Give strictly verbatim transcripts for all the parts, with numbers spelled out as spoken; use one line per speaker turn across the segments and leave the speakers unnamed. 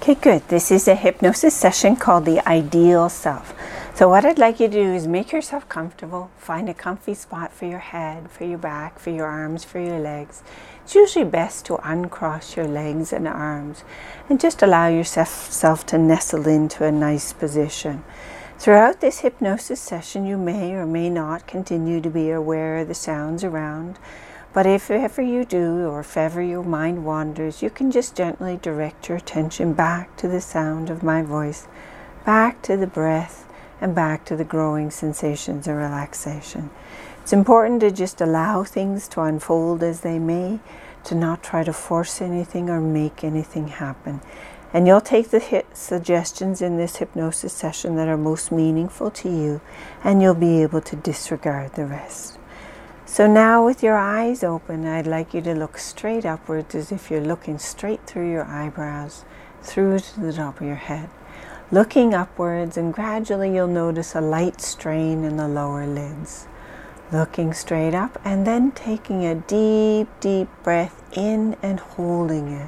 Okay, good. This is a hypnosis session called the Ideal Self. So what I'd like you to do is make yourself comfortable. Find a comfy spot for your head, for your back, for your arms, for your legs. It's usually best to uncross your legs and arms and just allow yourself self to nestle into a nice position. Throughout this hypnosis session, you may or may not continue to be aware of the sounds around. But if ever you do, or if ever your mind wanders, you can just gently direct your attention back to the sound of my voice, back to the breath, and back to the growing sensations of relaxation. It's important to just allow things to unfold as they may, to not try to force anything or make anything happen. And you'll take the hit suggestions in this hypnosis session that are most meaningful to you, and you'll be able to disregard the rest. So now with your eyes open, I'd like you to look straight upwards as if you're looking straight through your eyebrows, through to the top of your head. Looking upwards, and gradually you'll notice a light strain in the lower lids. Looking straight up and then taking a deep, deep breath in and holding it.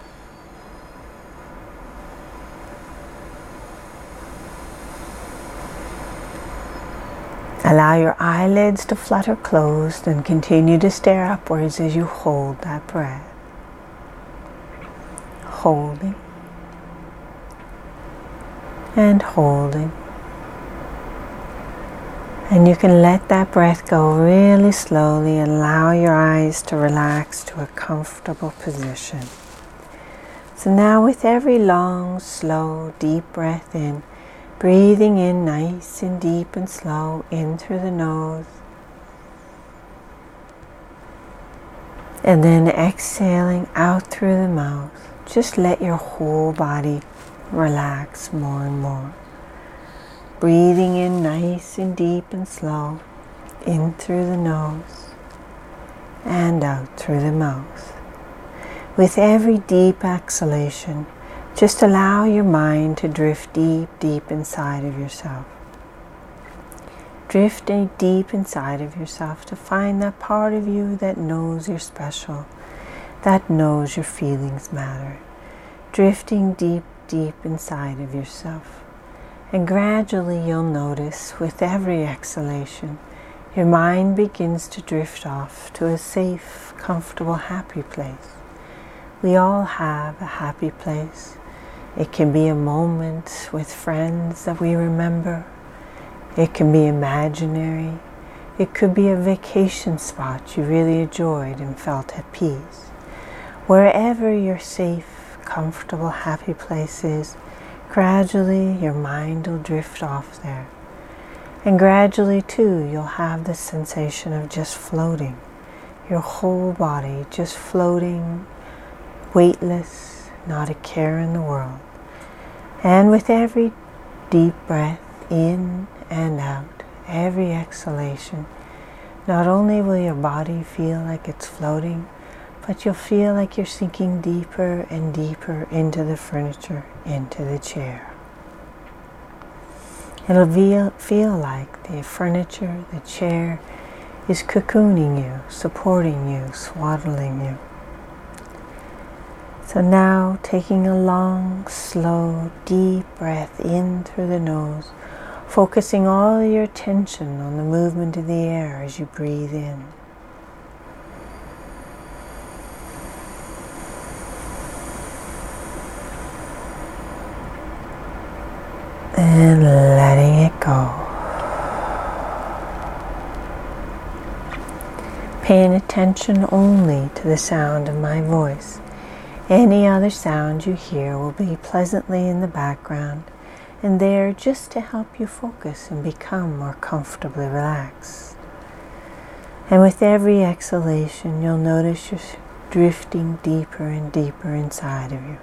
Allow your eyelids to flutter closed and continue to stare upwards as you hold that breath. Holding and holding. And you can let that breath go really slowly and allow your eyes to relax to a comfortable position. So now with every long, slow, deep breath in, breathing in nice and deep and slow in through the nose. And then exhaling out through the mouth. Just let your whole body relax more and more. Breathing in nice and deep and slow in through the nose and out through the mouth. With every deep exhalation, just allow your mind to drift deep, deep inside of yourself. Drifting deep inside of yourself to find that part of you that knows you're special, that knows your feelings matter. Drifting deep, deep inside of yourself. And gradually you'll notice with every exhalation, your mind begins to drift off to a safe, comfortable, happy place. We all have a happy place. It can be a moment with friends that we remember. It can be imaginary. It could be a vacation spot you really enjoyed and felt at peace. Wherever your safe, comfortable, happy place is, gradually your mind will drift off there. And gradually too, you'll have the sensation of just floating. Your whole body just floating, weightless, not a care in the world. And with every deep breath in and out, every exhalation, not only will your body feel like it's floating, but you'll feel like you're sinking deeper and deeper into the furniture, into the chair. It'll feel, feel like the furniture, the chair, is cocooning you, supporting you, swaddling you. So now, taking a long, slow, deep breath in through the nose, focusing all your attention on the movement of the air as you breathe in. And letting it go. Paying attention only to the sound of my voice. Any other sound you hear will be pleasantly in the background and there just to help you focus and become more comfortably relaxed. And with every exhalation, you'll notice you're drifting deeper and deeper inside of you.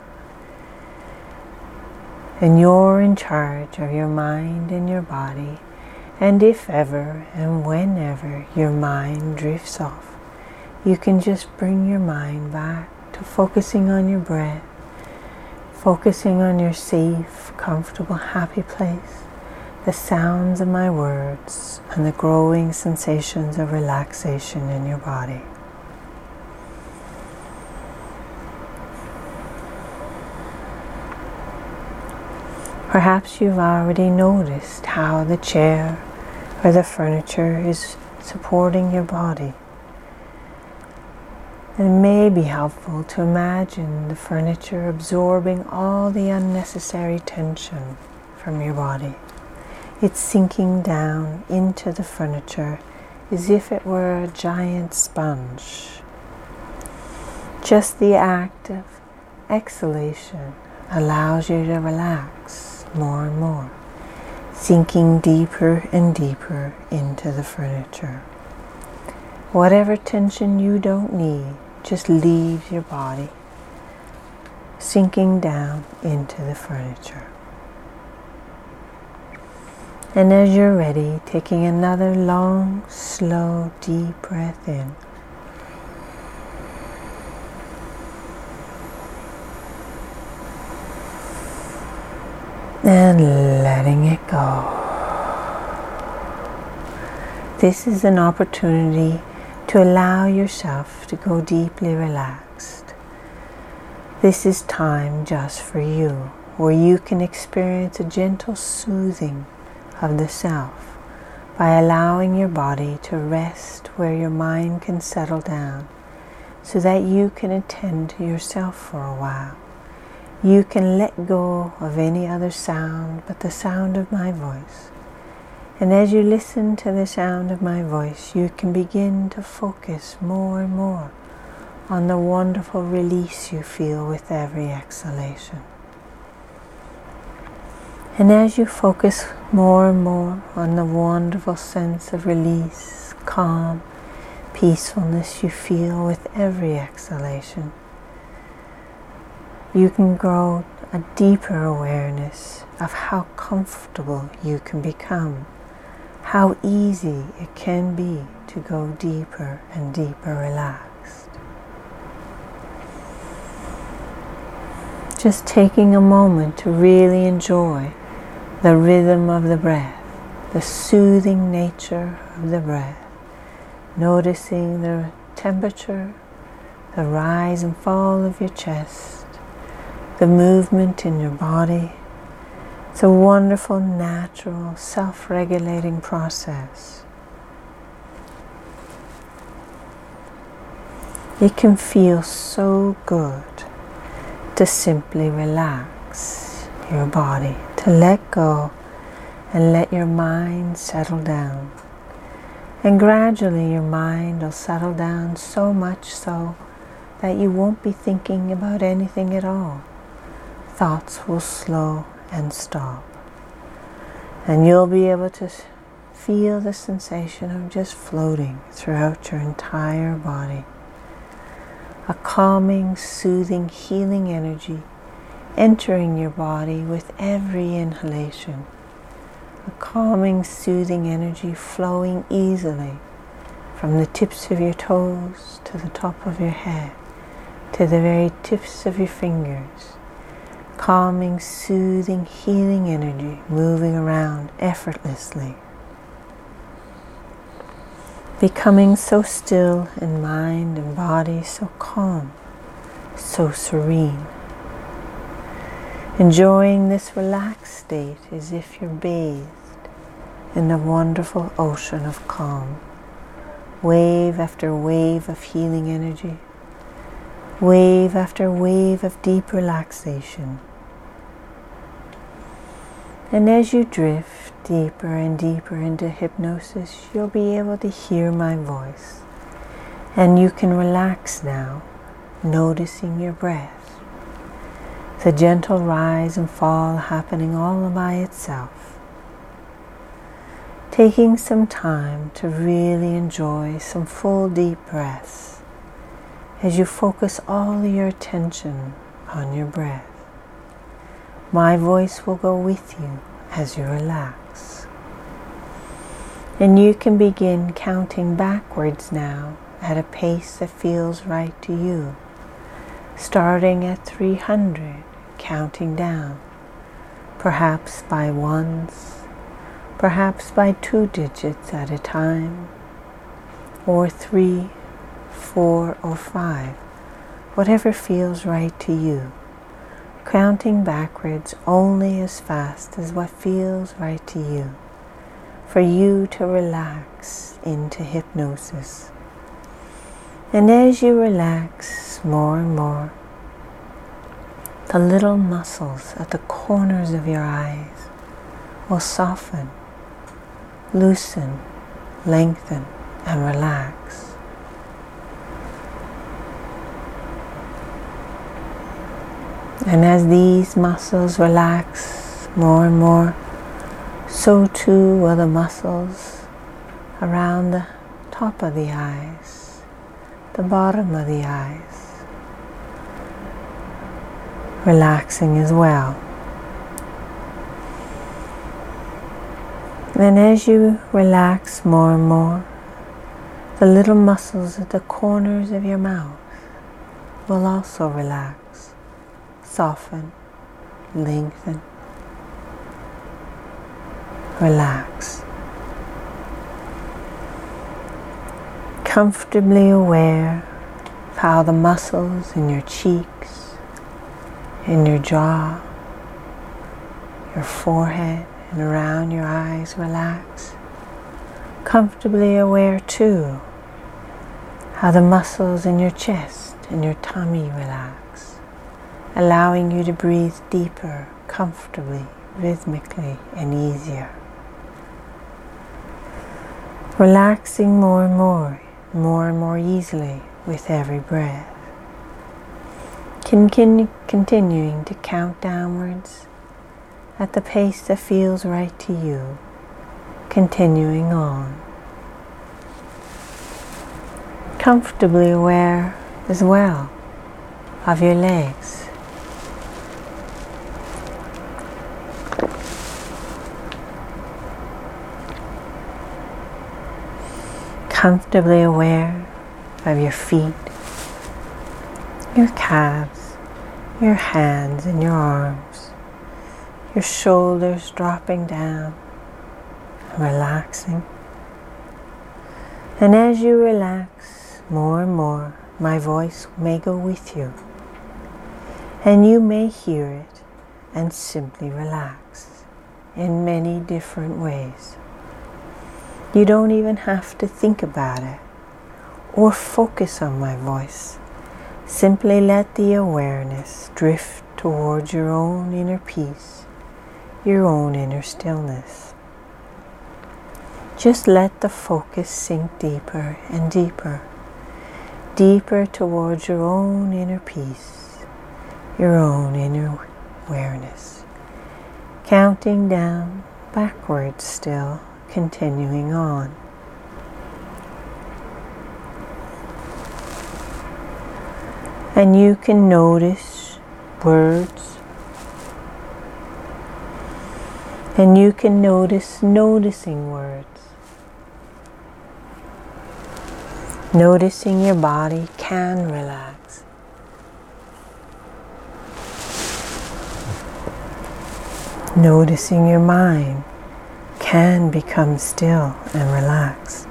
And you're in charge of your mind and your body, and if ever and whenever your mind drifts off, you can just bring your mind back to focusing on your breath, focusing on your safe, comfortable, happy place, the sounds of my words, and the growing sensations of relaxation in your body. Perhaps you've already noticed how the chair or the furniture is supporting your body. It may be helpful to imagine the furniture absorbing all the unnecessary tension from your body. It's sinking down into the furniture as if it were a giant sponge. Just the act of exhalation allows you to relax more and more, sinking deeper and deeper into the furniture. Whatever tension you don't need just leaves your body, sinking down into the furniture. And as you're ready, taking another long, slow, deep breath in. And letting it go. This is an opportunity to allow yourself to go deeply relaxed. This is time just for you, where you can experience a gentle soothing of the self by allowing your body to rest where your mind can settle down so that you can attend to yourself for a while. You can let go of any other sound but the sound of my voice. And as you listen to the sound of my voice, you can begin to focus more and more on the wonderful release you feel with every exhalation. And as you focus more and more on the wonderful sense of release, calm, peacefulness you feel with every exhalation, you can grow a deeper awareness of how comfortable you can become, how easy it can be to go deeper and deeper relaxed. Just taking a moment to really enjoy the rhythm of the breath, the soothing nature of the breath, noticing the temperature, the rise and fall of your chest, the movement in your body. It's a wonderful, natural, self-regulating process. It can feel so good to simply relax your body, to let go and let your mind settle down. And gradually your mind will settle down so much so that you won't be thinking about anything at all. Thoughts will slow and stop. And you'll be able to feel the sensation of just floating throughout your entire body. A calming, soothing, healing energy entering your body with every inhalation. A calming, soothing energy flowing easily from the tips of your toes to the top of your head, to the very tips of your fingers. Calming, soothing, healing energy moving around effortlessly. Becoming so still in mind and body, so calm, so serene. Enjoying this relaxed state as if you're bathed in the wonderful ocean of calm. Wave after wave of healing energy. Wave after wave of deep relaxation. And as you drift deeper and deeper into hypnosis, you'll be able to hear my voice. And you can relax now, noticing your breath. The gentle rise and fall happening all by itself. Taking some time to really enjoy some full deep breaths as you focus all your attention on your breath. My voice will go with you as you relax. And you can begin counting backwards now at a pace that feels right to you. Starting at three hundred, counting down, perhaps by ones, perhaps by two digits at a time, or three, four, or five, whatever feels right to you. counting backwards only as fast as what feels right to you, for you to relax into hypnosis. And as you relax more and more, the little muscles at the corners of your eyes will soften, loosen, lengthen, and relax. And as these muscles relax more and more, so too will the muscles around the top of the eyes, the bottom of the eyes, relaxing as well. And as you relax more and more, the little muscles at the corners of your mouth will also relax, soften, lengthen, relax. Comfortably aware of how the muscles in your cheeks, in your jaw, your forehead, and around your eyes relax. Comfortably aware too how the muscles in your chest and your tummy relax, allowing you to breathe deeper, comfortably, rhythmically, and easier. Relaxing more and more, more and more easily with every breath. Continu- continuing to count downwards at the pace that feels right to you, continuing on. Comfortably aware as well of your legs. Comfortably aware of your feet, your calves, your hands and your arms, your shoulders dropping down, relaxing. And as you relax more and more, my voice may go with you, and you may hear it and simply relax in many different ways. You don't even have to think about it or focus on my voice. Simply let the awareness drift towards your own inner peace, your own inner stillness. Just let the focus sink deeper and deeper, deeper towards your own inner peace, your own inner awareness. Counting down backwards still, continuing on. And you can notice words, and you can notice noticing words. Noticing your body can relax. Noticing your mind can become still and relaxed.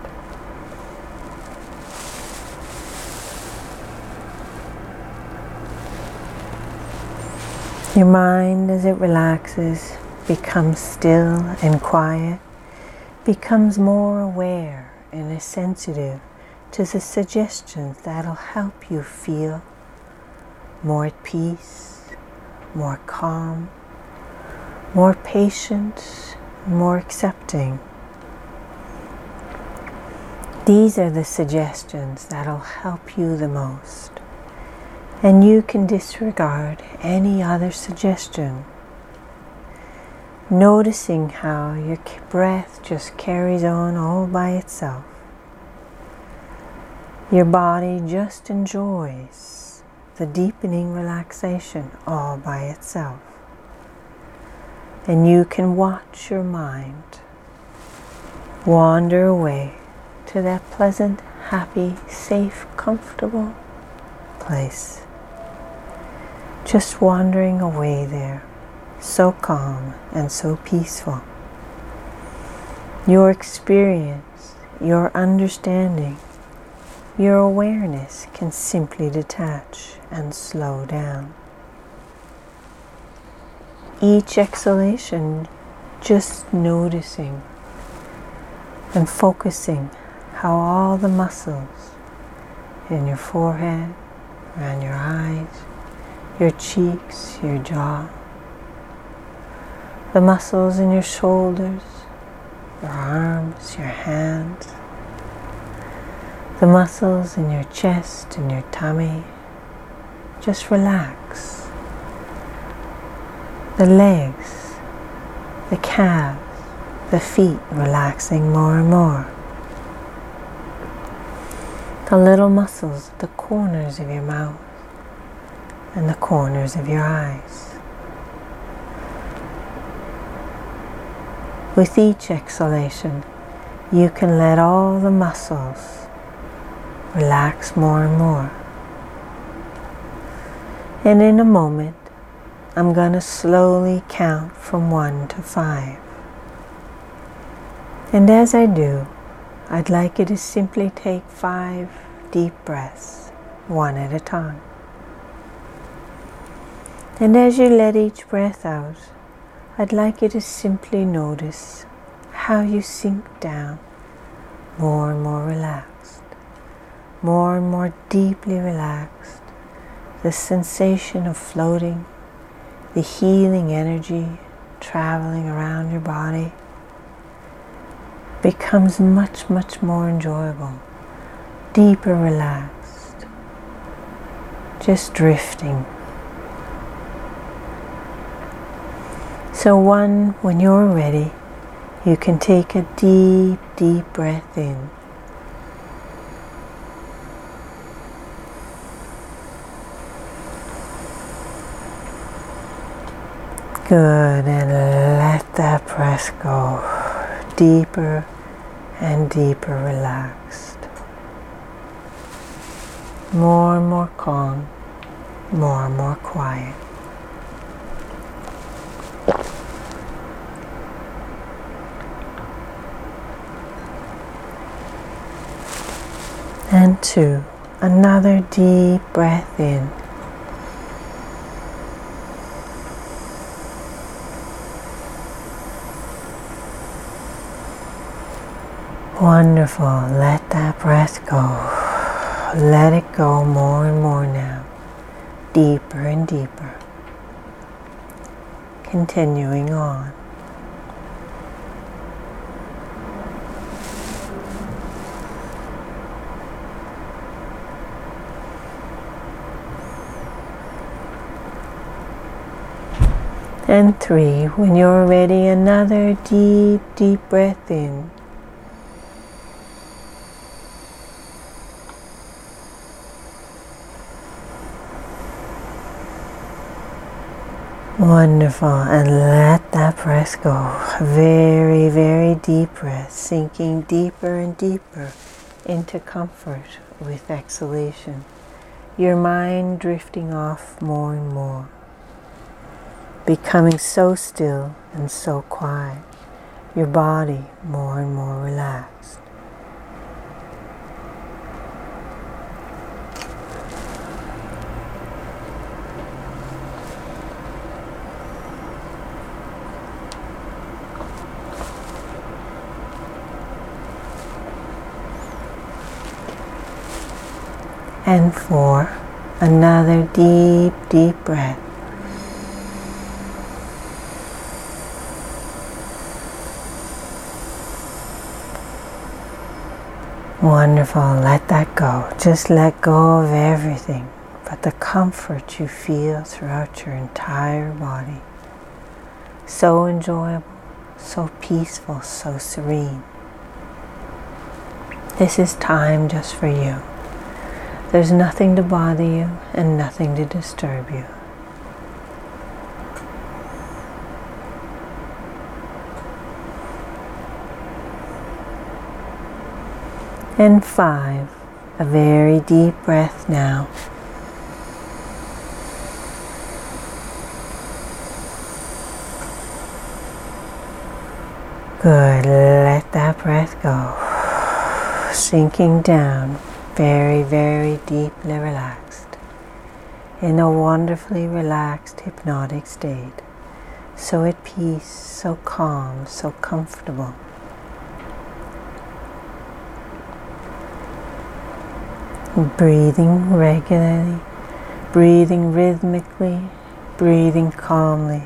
Your mind, as it relaxes, becomes still and quiet, becomes more aware and sensitive to the suggestions that'll help you feel more at peace, more calm, more patient, more accepting. These are the suggestions that'll help you the most, and you can disregard any other suggestion. Noticing how your breath just carries on all by itself. Your body just enjoys the deepening relaxation all by itself. And you can watch your mind wander away to that pleasant, happy, safe, comfortable place. Just wandering away there, so calm and so peaceful. Your experience, your understanding, your awareness can simply detach and slow down. each exhalation, just noticing and focusing how all the muscles in your forehead, around your eyes, your cheeks, your jaw, the muscles in your shoulders, your arms, your hands, the muscles in your chest and your tummy, just relax. The legs, the calves, the feet relaxing more and more. The little muscles at the corners of your mouth and the corners of your eyes. With each exhalation, you can let all the muscles relax more and more. And in a moment, I'm going to slowly count from one to five. And as I do, I'd like you to simply take five deep breaths, one at a time. And as you let each breath out, I'd like you to simply notice how you sink down more and more relaxed, more and more deeply relaxed. The sensation of floating, the healing energy traveling around your body becomes much, much more enjoyable, deeper relaxed, just drifting. So one, when you're ready, you can take a deep, deep breath in. Good, and let that breath go deeper and deeper relaxed. More and more calm, more and more quiet. And two, another deep breath in. Wonderful. Let that breath go. Let it go more and more now. Deeper and deeper. Continuing on. And three, when you're ready, another deep, deep breath in. Wonderful, and let that breath go. Very, very deep breath, sinking deeper and deeper into comfort with exhalation. Your mind drifting off more and more, becoming so still and so quiet. Your body more and more relaxed. And four, another deep, deep breath. Wonderful, let that go. Just let go of everything but the comfort you feel throughout your entire body. So enjoyable, so peaceful, so serene. This is time just for you. There's nothing to bother you and nothing to disturb you. And five, a very deep breath now. Good, let that breath go. Sinking down. Very, very deeply relaxed, in a wonderfully relaxed hypnotic state, so at peace, so calm, so comfortable. Breathing regularly, breathing rhythmically, breathing calmly.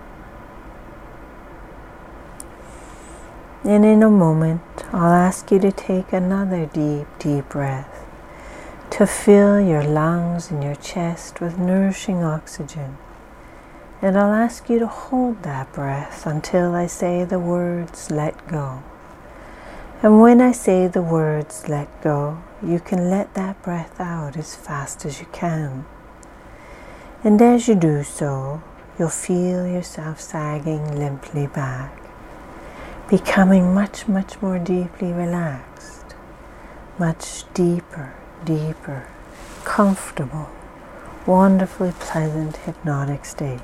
And in a moment, I'll ask you to take another deep, deep breath to fill your lungs and your chest with nourishing oxygen. And I'll ask you to hold that breath until I say the words, let go. And when I say the words, let go, you can let that breath out as fast as you can. And as you do so, you'll feel yourself sagging limply back, becoming much, much more deeply relaxed, much deeper, deeper, comfortable, wonderfully pleasant hypnotic state.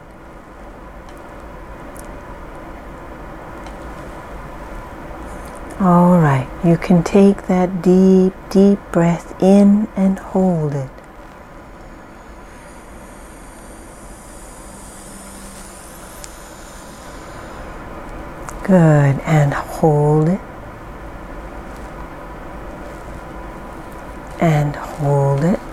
All right, you can take that deep, deep breath in and hold it. Good, and hold it. And hold it.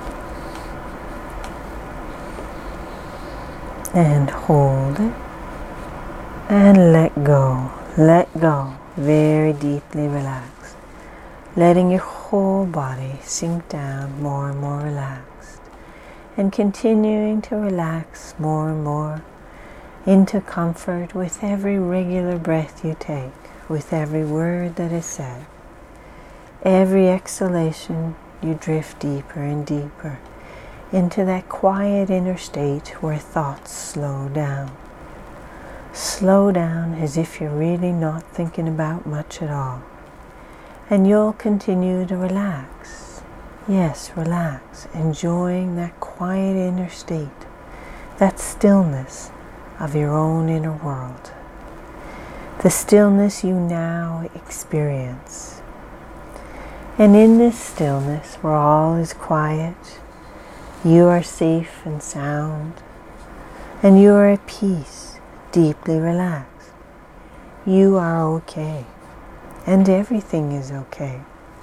And hold it. And let go. Let go. Very deeply relaxed. Letting your whole body sink down more and more relaxed. And continuing to relax more and more into comfort with every regular breath you take, with every word that is said. Every exhalation, you drift deeper and deeper into that quiet inner state where thoughts slow down. Slow down as if you're really not thinking about much at all. And you'll continue to relax. Yes, relax, enjoying that quiet inner state, that stillness of your own inner world. The stillness you now experience. And in this stillness where all is quiet, you are safe and sound, and you are at peace, deeply relaxed. You are okay, and everything is okay.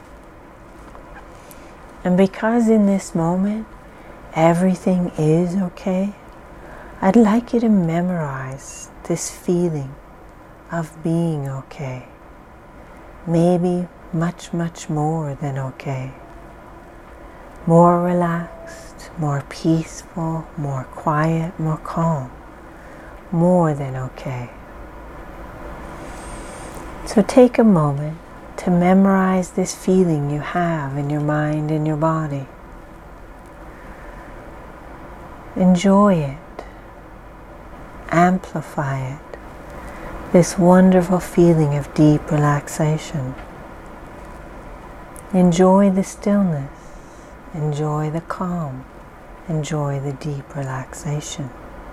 And because in this moment, everything is okay, I'd like you to memorize this feeling of being okay. Maybe much, much more than okay. More relaxed, more peaceful, more quiet, more calm. More than okay. So take a moment to memorize this feeling you have in your mind and your body. Enjoy it. Amplify it. This wonderful feeling of deep relaxation. Enjoy the stillness. Enjoy the calm. Enjoy the deep relaxation.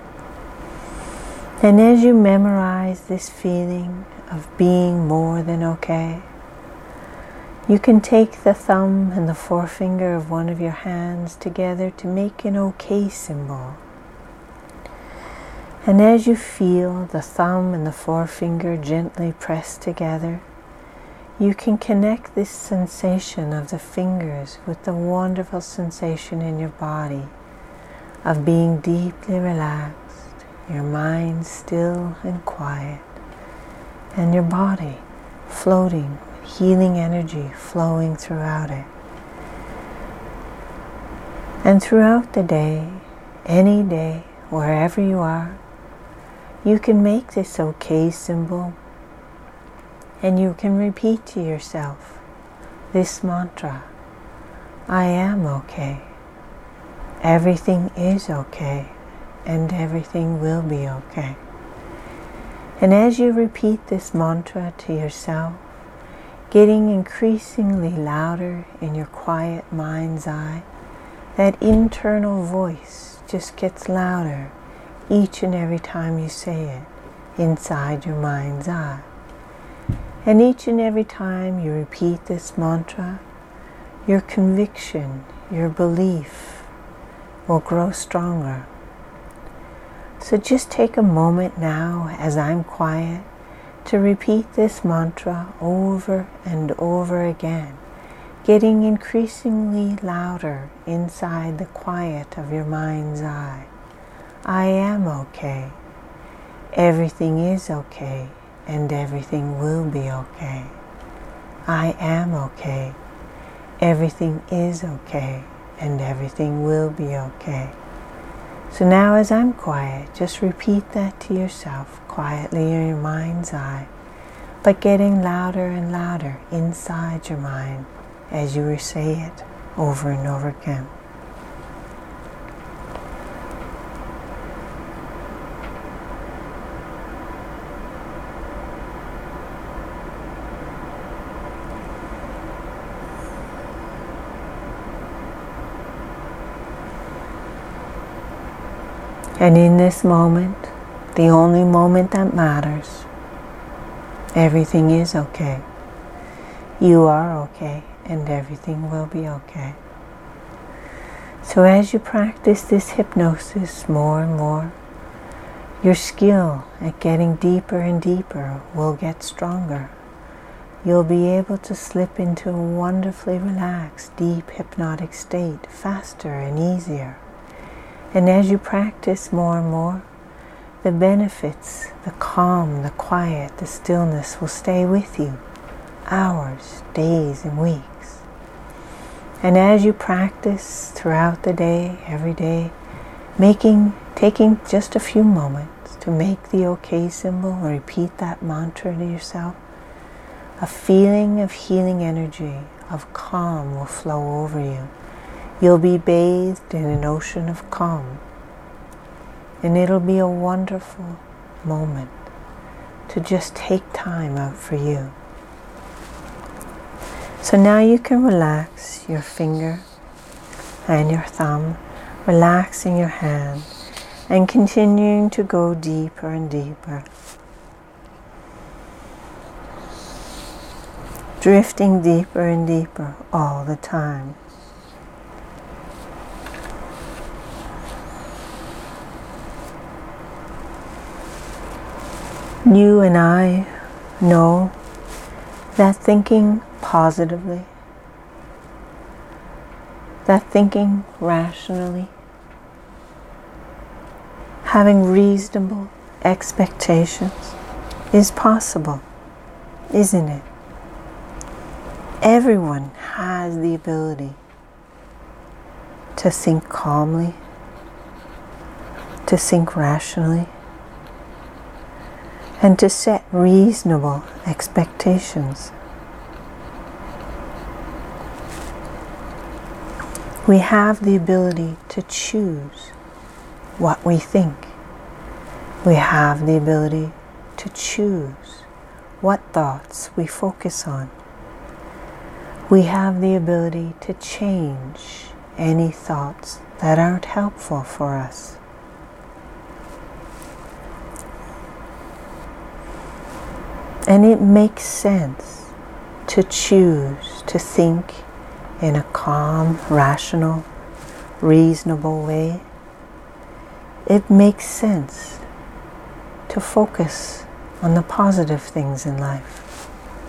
And as you memorize this feeling of being more than okay, you can take the thumb and the forefinger of one of your hands together to make an okay symbol. And as you feel the thumb and the forefinger gently pressed together, you can connect this sensation of the fingers with the wonderful sensation in your body of being deeply relaxed. Your mind still and quiet, and your body floating with healing energy flowing throughout it. And throughout the day, any day, wherever you are, you can make this okay symbol, and you can repeat to yourself this mantra: I am okay. Everything is okay. And everything will be okay. And as you repeat this mantra to yourself, getting increasingly louder in your quiet mind's eye, that internal voice just gets louder each and every time you say it inside your mind's eye. And each and every time you repeat this mantra, your conviction, your belief will grow stronger. So just take a moment now as I'm quiet to repeat this mantra over and over again, getting increasingly louder inside the quiet of your mind's eye. I am okay. Everything is okay, and everything will be okay. I am okay. Everything is okay, and everything will be okay. So now as I'm quiet, just repeat that to yourself quietly in your mind's eye, but getting louder and louder inside your mind as you say it over and over again. And in this moment, the only moment that matters, everything is okay. You are okay, and everything will be okay. So as you practice this hypnosis more and more, your skill at getting deeper and deeper will get stronger. You'll be able to slip into a wonderfully relaxed, deep hypnotic state faster and easier. And as you practice more and more, the benefits, the calm, the quiet, the stillness will stay with you hours, days, and weeks. And as you practice throughout the day, every day, making, taking just a few moments to make the OK symbol or repeat that mantra to yourself, a feeling of healing energy, of calm will flow over you. You'll be bathed in an ocean of calm, and it'll be a wonderful moment to just take time out for you. So now you can relax your finger and your thumb, relaxing your hand, and continuing to go deeper and deeper. Drifting deeper and deeper all the time. You and I know that thinking positively, that thinking rationally, having reasonable expectations is possible, isn't it? Everyone has the ability to think calmly, to think rationally, and to set reasonable expectations. We have the ability to choose what we think. We have the ability to choose what thoughts we focus on. We have the ability to change any thoughts that aren't helpful for us. And it makes sense to choose to think in a calm, rational, reasonable way. It makes sense to focus on the positive things in life.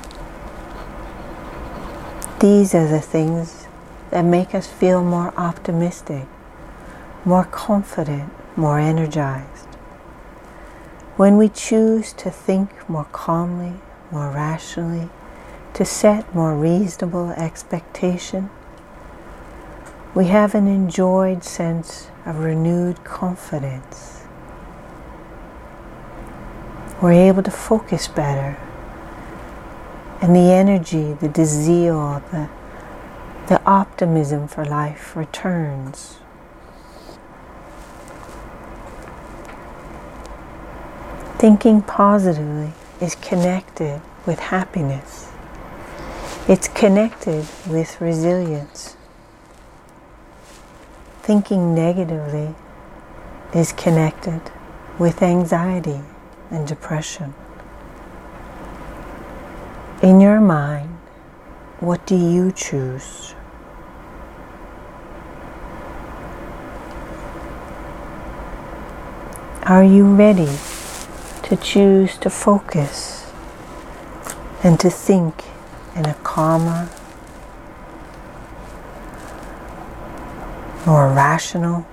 These are the things that make us feel more optimistic, more confident, more energized. When we choose to think more calmly, more rationally, to set more reasonable expectation, we have an enjoyed sense of renewed confidence. We're able to focus better, and the energy, the, the zeal, the, the optimism for life returns. Thinking positively is connected with happiness. It's connected with resilience. Thinking negatively is connected with anxiety and depression. In your mind, what do you choose? Are you ready to choose to focus and to think in a calmer, more rational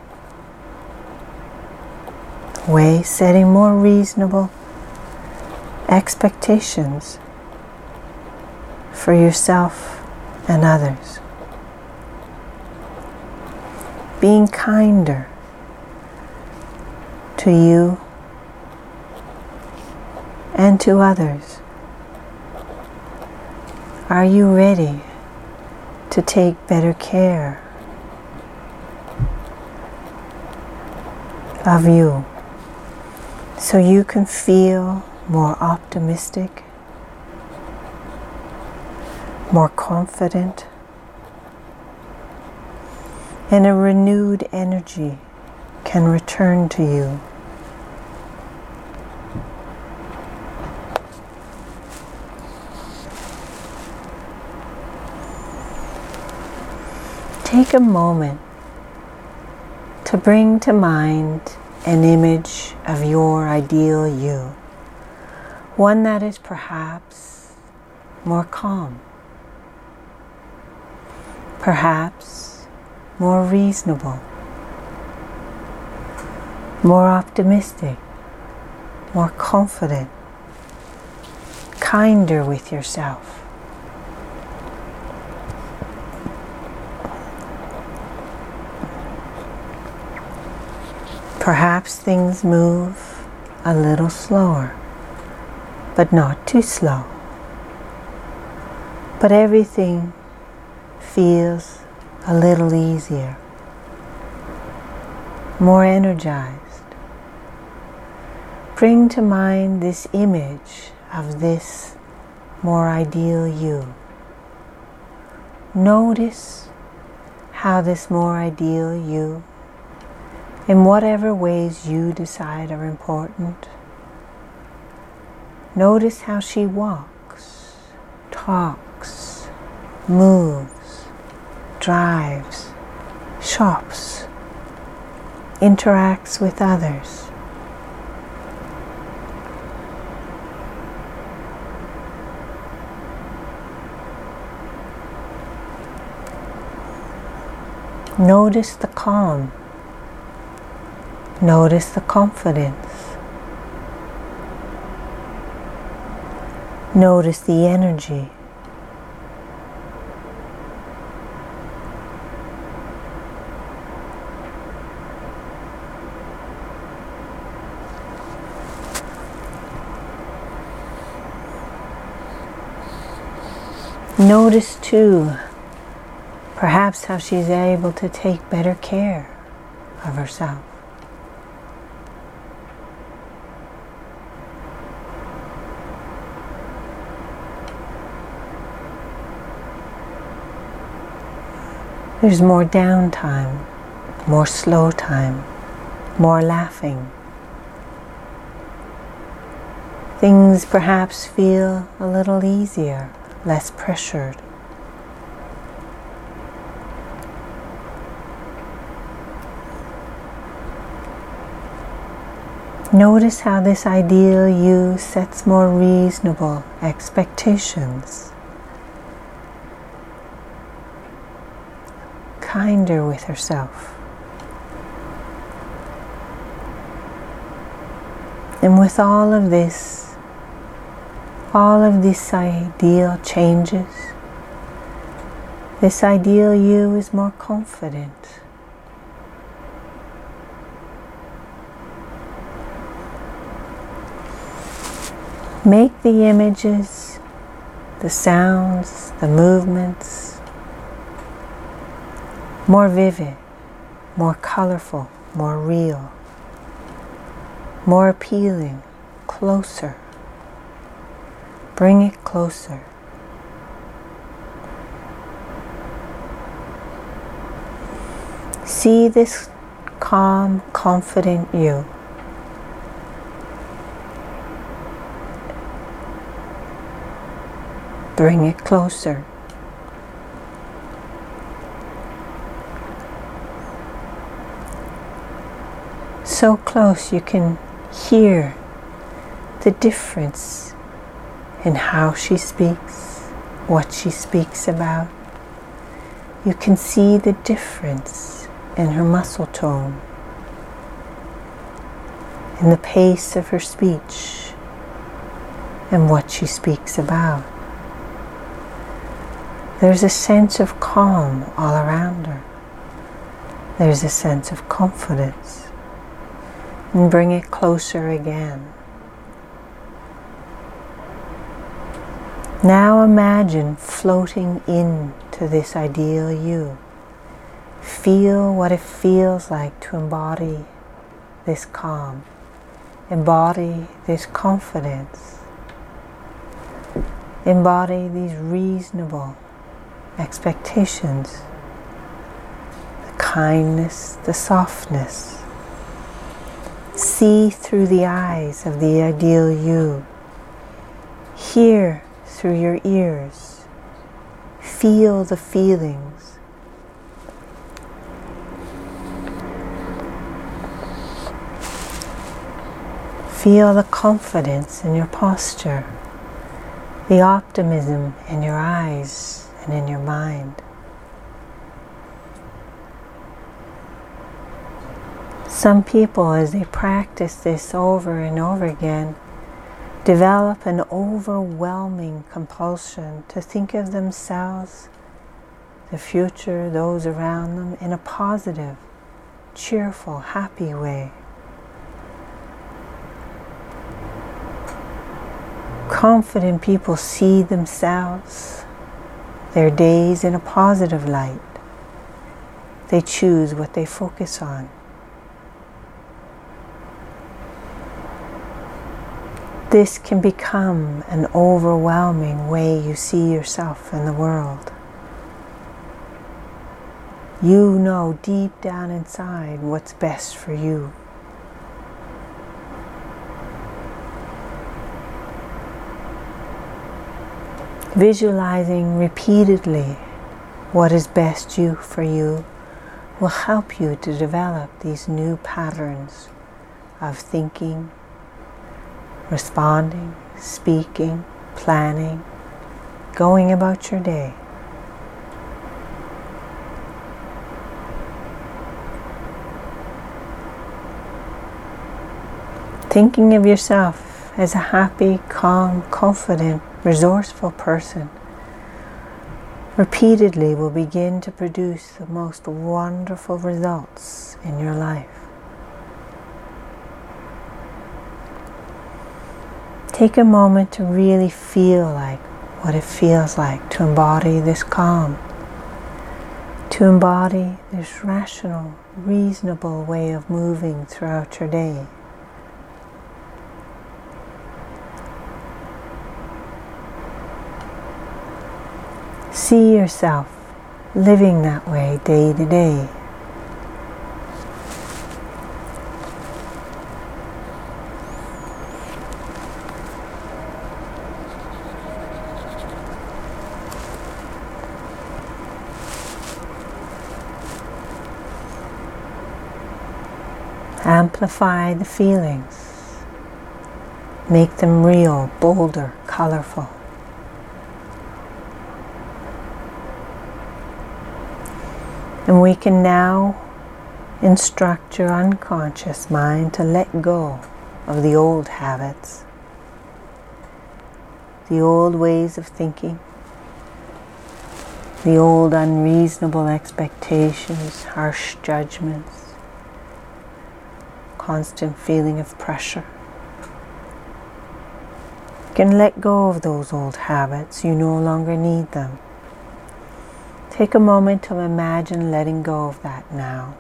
way, setting more reasonable expectations for yourself and others? Being kinder to you and to others. Are you ready to take better care of you so you can feel more optimistic, more confident, and a renewed energy can return to you? Take a moment to bring to mind an image of your ideal you, one that is perhaps more calm, perhaps more reasonable, more optimistic, more confident, kinder with yourself. Perhaps things move a little slower, but not too slow. But everything feels a little easier, more energized. Bring to mind this image of this more ideal you. Notice how this more ideal you, in whatever ways you decide are important, notice how she walks, talks, moves, drives, shops, interacts with others. Notice the calm. Notice the confidence. Notice the energy. Notice too, perhaps how she's able to take better care of herself. There's more downtime, more slow time, more laughing. Things perhaps feel a little easier, less pressured. Notice how this ideal you sets more reasonable expectations, kinder with herself. And with all of this, all of this ideal changes, this ideal you is more confident. Make the images, the sounds, the movements more vivid, more colorful, more real, more appealing, closer. Bring it closer. See this calm, confident you. Bring it closer. so close you can hear the difference in how she speaks, what she speaks about. You can see the difference in her muscle tone, in the pace of her speech, and what she speaks about. There's a sense of calm all around her. There's a sense of confidence. And bring it closer again. Now imagine floating into this ideal you. Feel what it feels like to embody this calm. Embody this confidence. Embody these reasonable expectations. The kindness, the softness. See through the eyes of the ideal you. Hear through your ears. Feel the feelings. Feel the confidence in your posture, the optimism in your eyes and in your mind. Some people, as they practice this over and over again, develop an overwhelming compulsion to think of themselves, the future, those around them, in a positive, cheerful, happy way. Confident people see themselves, their days in a positive light. They choose what they focus on. This can become an overwhelming way you see yourself in the world. You know deep down inside what's best for you. Visualizing repeatedly what is best you for you will help you to develop these new patterns of thinking, responding, speaking, planning, going about your day. Thinking of yourself as a happy, calm, confident, resourceful person repeatedly will begin to produce the most wonderful results in your life. Take a moment to really feel like what it feels like to embody this calm, to embody this rational, reasonable way of moving throughout your day. See yourself living that way day to day. Amplify the feelings. Make them real, bolder, colorful. And we can now instruct your unconscious mind to let go of the old habits, the old ways of thinking, the old unreasonable expectations, harsh judgments, constant feeling of pressure. You can let go of those old habits. You no longer need them. Take a moment to imagine letting go of that now.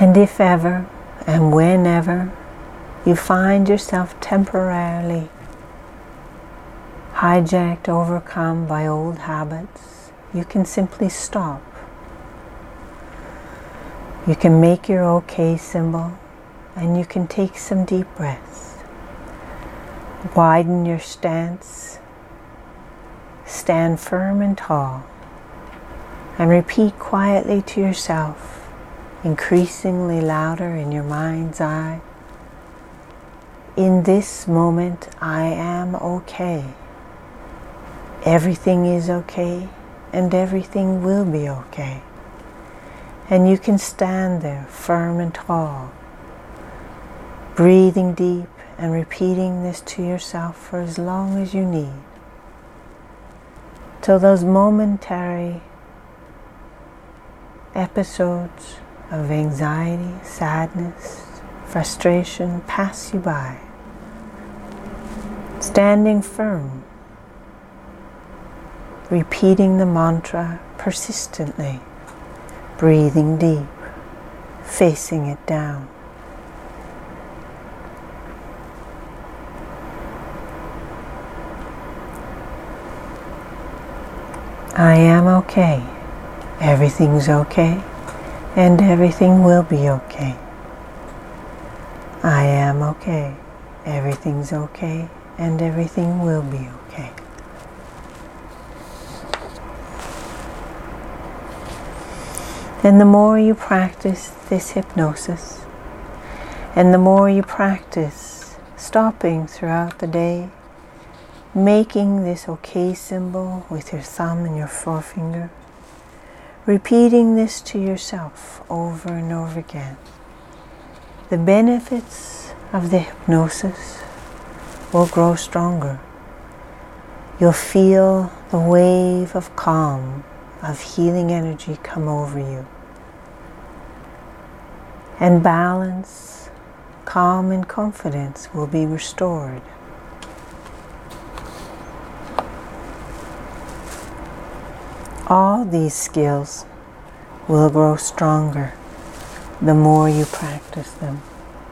And if ever and whenever you find yourself temporarily hijacked, overcome by old habits, you can simply stop. You can make your OK symbol, and you can take some deep breaths. Widen your stance, stand firm and tall, and repeat quietly to yourself, increasingly louder in your mind's eye, in this moment I am okay. Everything is okay, and everything will be okay. And you can stand there firm and tall, breathing deep and repeating this to yourself for as long as you need, till those momentary episodes of anxiety, sadness, frustration pass you by. Standing firm, repeating the mantra persistently, breathing deep, facing it down. I am okay. Everything's okay, and everything will be okay. I am okay. Everything's okay, and everything will be okay. And the more you practice this hypnosis, and the more you practice stopping throughout the day, making this OK symbol with your thumb and your forefinger, repeating this to yourself over and over again, the benefits of the hypnosis will grow stronger. You'll feel the wave of calm, of healing energy come over you. And balance, calm, and confidence will be restored. All these skills will grow stronger the more you practice them.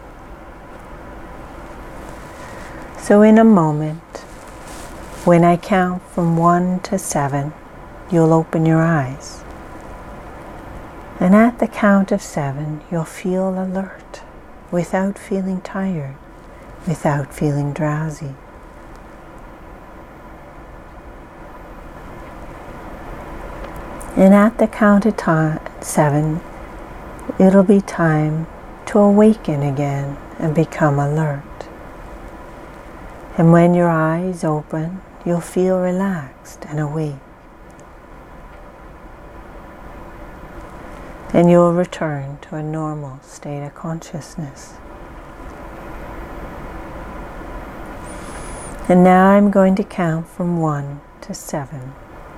So in a moment, when I count from one to seven, you'll open your eyes. And at the count of seven, you'll feel alert, without feeling tired, without feeling drowsy. And at the count of time, seven, it'll be time to awaken again and become alert. And when your eyes open, you'll feel relaxed and awake. And you'll return to a normal state of consciousness. And now I'm going to count from one to seven.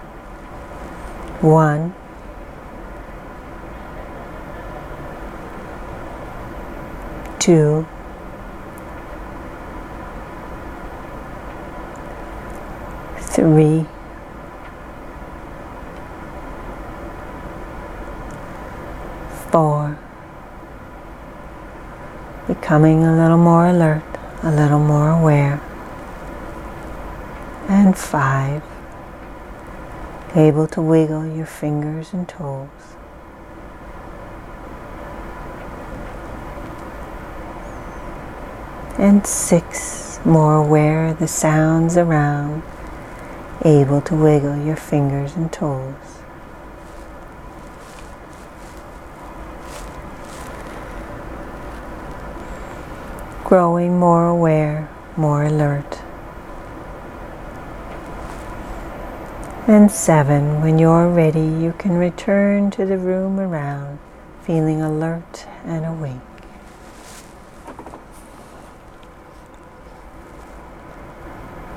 One, two, three, four, becoming a little more alert, a little more aware, and five, able to wiggle your fingers and toes. And six, more aware of the sounds around, able to wiggle your fingers and toes. Growing more aware, more alert. And seven, when you're ready, you can return to the room around, feeling alert and awake.